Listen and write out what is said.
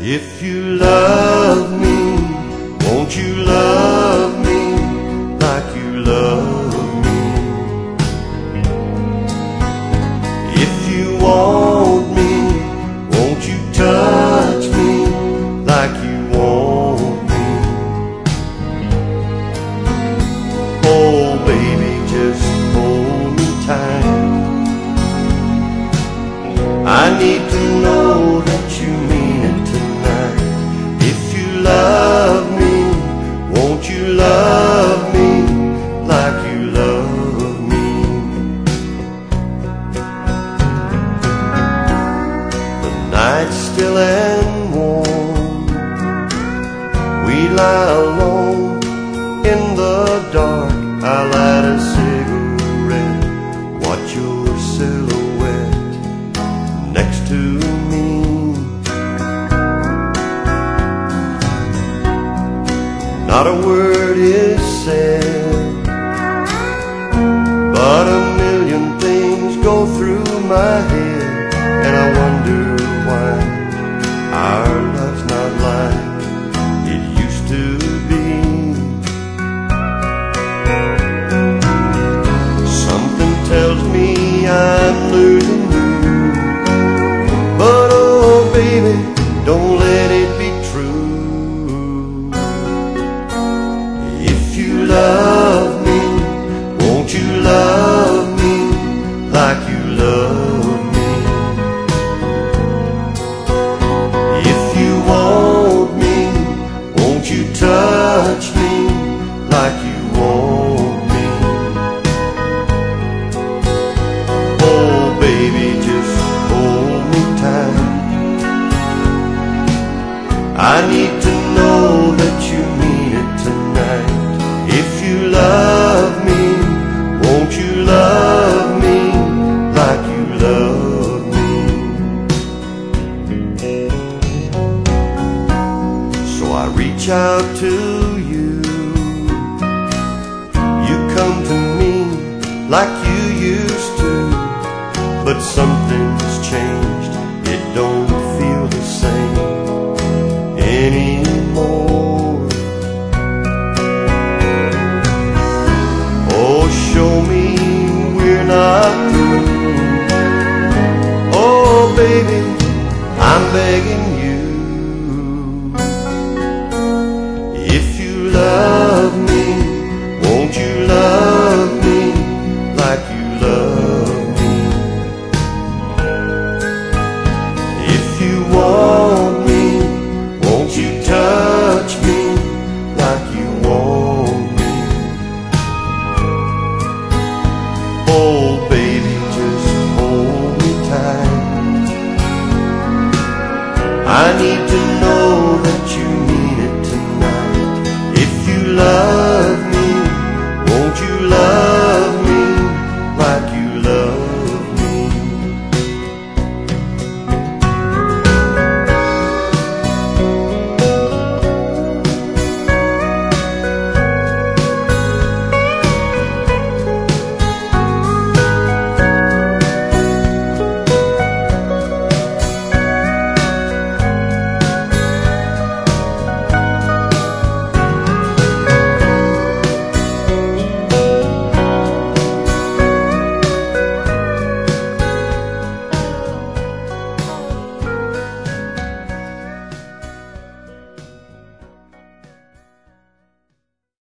If you love me, won't you love me like you love me? If you want me, won't you touch me like you want me? Oh baby, just hold me tight. I need to know that you mean it tonight. If you love me, won't you love me like you love me? The night's still and warm. We lie alone in the dark. I light a cigarette, watch your silhouette next to me. Not a word is said, but a million things go through my head, and I wonder why our love's not like it used to be. Something tells me I'm losing you, but oh baby, don't let it be true. If you love me, won't you love me like you love me? If you want me, won't you touch me like you want me? Oh baby, just hold me tight. I need to know that you mean it tonight. If you love me, won't you love me like you love me? So I reach out to you. You come to me like you used to, but something's changed. It don't feel the same anymore. Oh, show me we're not through. Oh, baby, I'm begging